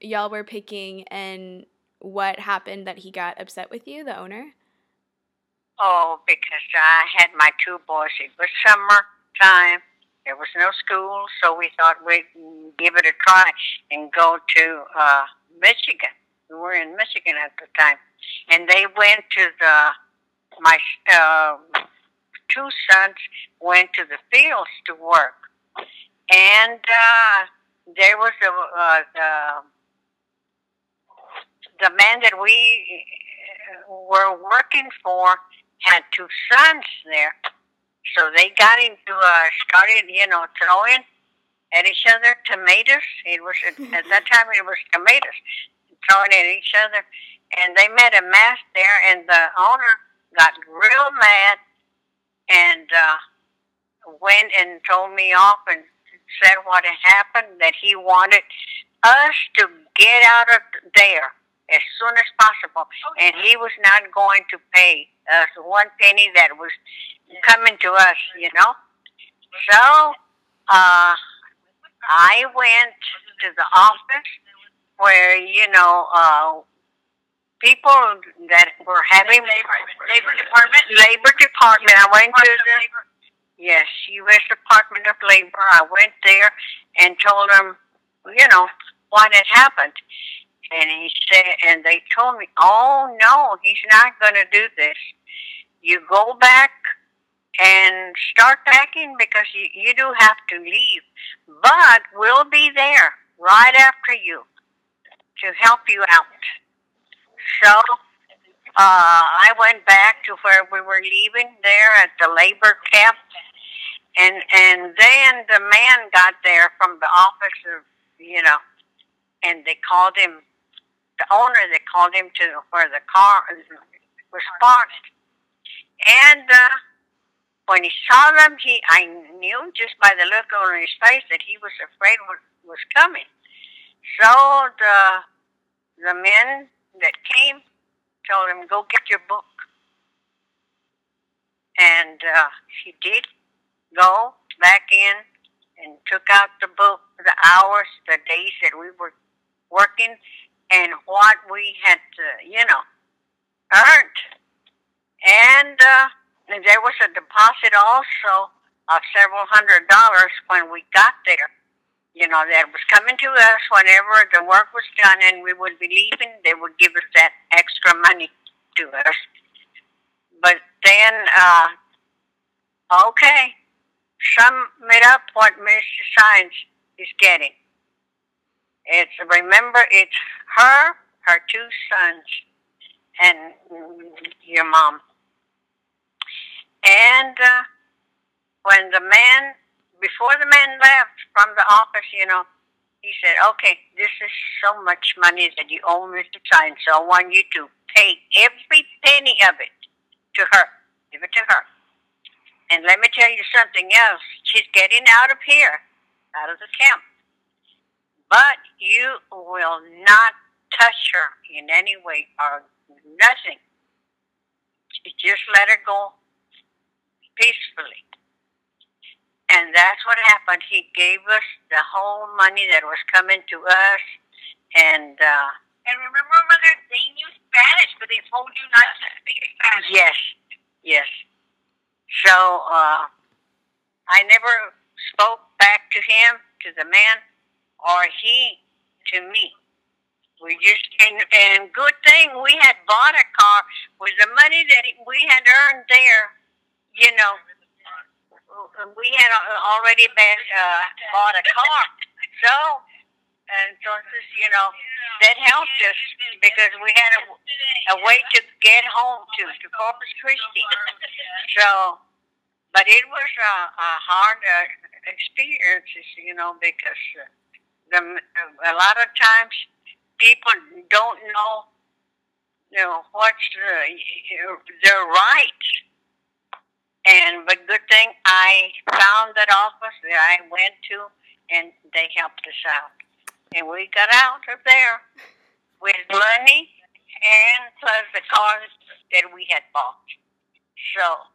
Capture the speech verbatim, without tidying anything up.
y'all were picking and what happened that he got upset with you, the owner? Oh, because I had my two boys. It was summer time. There was no school, so we thought we'd give it a try and go to uh, Michigan. We were in Michigan at the time. And they went to the, my uh, two sons went to the fields to work. And uh, there was a, uh, the, the man that we were working for had two sons there. So they got into, uh, started, you know, throwing at each other tomatoes. It was, at that time, it was tomatoes, throwing at each other. And they made a mess there, and the owner got real mad and uh, went and told me off and said what had happened, that he wanted us to get out of there as soon as possible. And he was not going to pay us one penny that was coming to us, you know. So uh, I went to the office where, you know, uh, people that were having labor, labor department. Labor department. I went to the yes, U S Department of Labor. I went there and told them, you know, what had happened. And he said, and they told me, oh no, he's not going to do this. You go back and start packing because you, you do have to leave. But we'll be there right after you to help you out. So uh, I went back to where we were leaving there at the labor camp. And, and then the man got there from the office of, you know, and they called him, the owner, they called him to where the car was parked. And uh, when he saw them, he I knew just by the look on his face that he was afraid what was coming. So the the men that came told him, go get your book. And uh, he did go back in and took out the book, the hours, the days that we were working, and what we had, to, you know, earned. And, uh, and there was a deposit also of several hundred dollars when we got there. You know, that was coming to us whenever the work was done and we would be leaving. They would give us that extra money to us. But then, uh, okay, sum it up what Mister Science is getting. It's, remember, it's her, her two sons, and your mom. And uh, when the man, before the man left from the office, you know, he said, okay, this is so much money that you owe Mister Science, so I want you to pay every penny of it to her. Give it to her. And let me tell you something else. She's getting out of here, out of the camp. But you will not touch her in any way or nothing. Just let her go peacefully. And that's what happened. He gave us the whole money that was coming to us. And uh, and remember, Mother, they knew Spanish, but they told you not to speak Spanish. Yes, yes. So uh, I never spoke back to him, to the man, or he to me. We just, and, and good thing we had bought a car with the money that we had earned there, you know. We had already been, uh, bought a car. So, and so, you know, that helped us because we had a, a way to get home to, to Corpus Christi. So, but it was a, a hard uh, experience, you know, because uh, the, a lot of times people don't know, you know, what's uh, their rights. And but good thing I found that office that I went to, and they helped us out. And we got out of there with money and plus the cars that we had bought. So